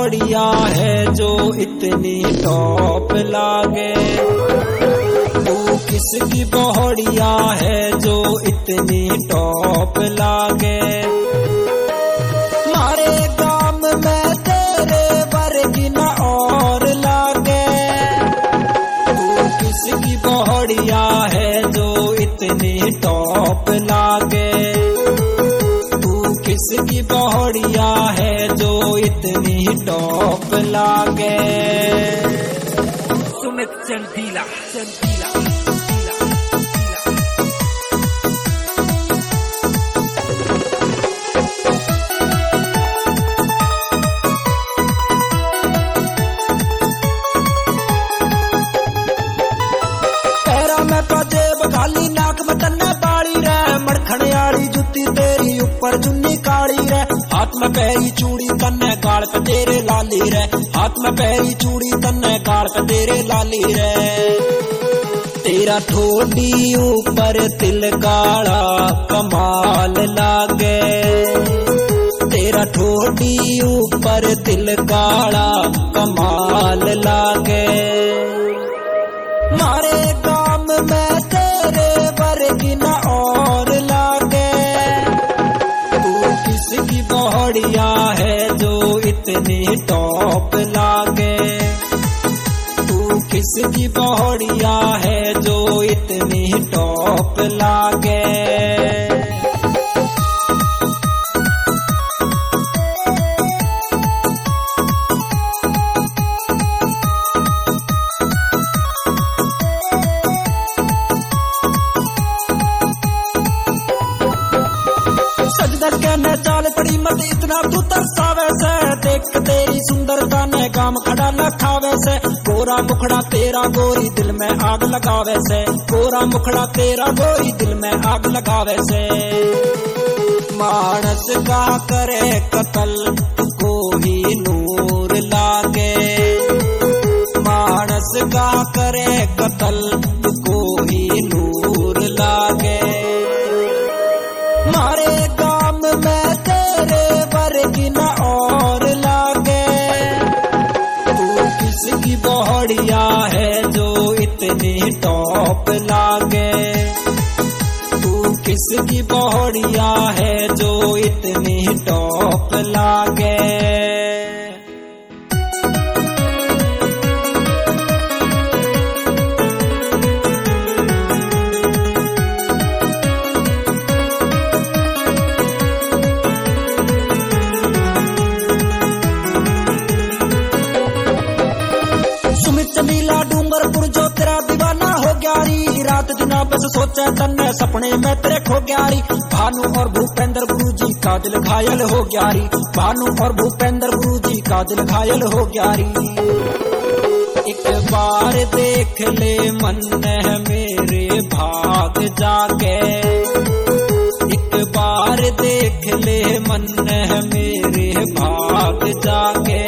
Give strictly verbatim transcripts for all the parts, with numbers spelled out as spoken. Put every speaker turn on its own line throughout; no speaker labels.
बहुड़िया है जो इतनी टॉप लागे। तू किसकी बहुड़िया है जो इतनी टॉप लागे। मारे गाम में तेरे वर्गी न और लागे। तू किसकी बहुड़िया है जो इतनी टॉप लागे। किसकी बहुड़िया है जो इतनी टॉप लागे।
सुमित चंदीला चंदीला
पैरा में पजेब खाली नाक में तन्ने बाड़ी रे। मड़खड़ियारी जुत्ती तेरी ऊपर चुन्नी काली रे। हाथ में पैरी चूड़ी तन्ने गाल पे तेरे लाली रे। हाथ में पैरी चूड़ी तन्ने गाल पे तेरे लाली रे। तेरा ठोडी ऊपर तिल काला कमाल लागे। तेरा ठोडी ऊपर तिल काला कमाल लागे। मारे गाम में तेरे वर्गी न और लागे। तू किसकी बहुड़िया है जो इतनी टॉप लागे। तू किसकी बहुड़िया है जो इतनी टॉप लागे। कहने चाल पड़ी मत इतना तू तरसावे से। देख तेरी सुंदरता ने काम खड़ा न खावे से। गोरा मुखड़ा तेरा गोरी दिल में आग लगावे से। गोरा मुखड़ा तेरा गोरी दिल में आग लगावे से। मानस का करे कत्ल को ही नूर लागे। मानस का करे कत्ल को ही नूर लागे। मारे गाम में तेरे वर्गी न और लागे। तू किसकी बहुड़िया है जो इतनी टॉप लागे। तू किसकी बहुड़िया है जो इतनी टॉप लागे। चंदीला डूंगरपुर जो तेरा दीवाना हो ग्यारी। रात दिना बस सोचे तन्ने सपने में तेरे खो ग्यारी। भानु और भूपेंद्र गुरुजी का दिल घायल हो ग्यारी। भानु और भूपेंद्र गुरुजी का दिल घायल हो ग्यारी। एक बार देख ले मन मेरे भाग जाके। एक बार देख ले मन मेरे भाग जाके।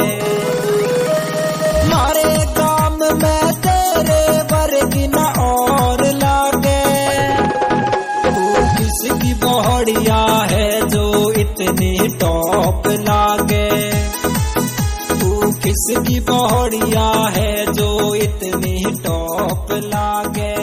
मारे गाम में तेरे वर्गी न और लागे। तू किसकी बहुड़िया है जो इतनी टॉप लागे। तू किसकी बहुड़िया है जो इतनी टॉप लागे।